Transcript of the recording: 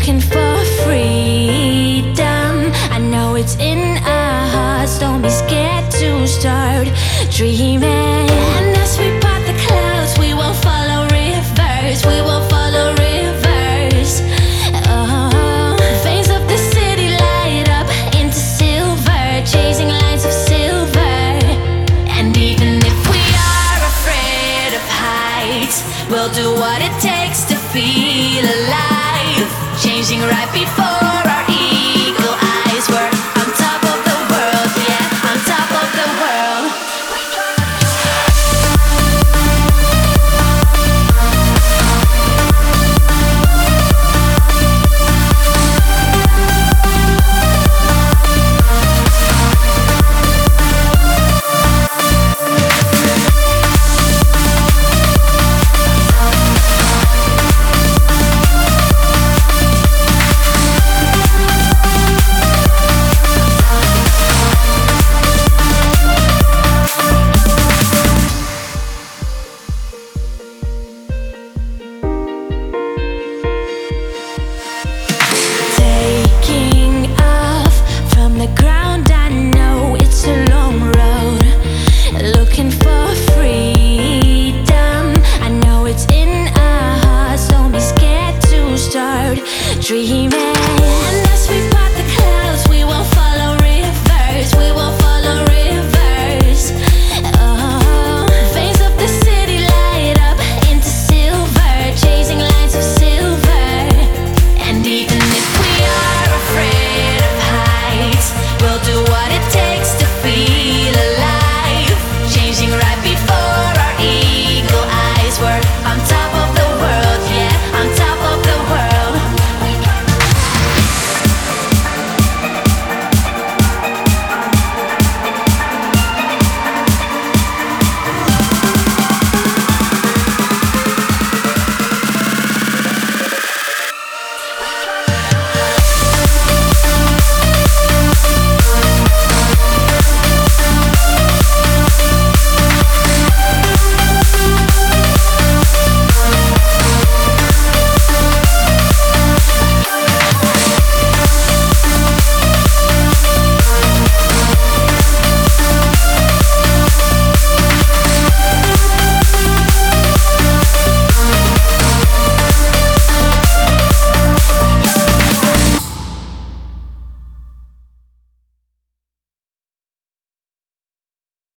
looking for freedom. I know it's in our hearts. Don't be scared to start dreaming. And as we part the clouds, we will follow rivers. We will follow rivers. Oh, veins of the city light up into silver, chasing lines of silver. And even if we are afraid of heights, we'll do what it takes to feel alive. Changing right before our eagle eyes. We're on top of the world, yeah, on top of the world. Dreaming.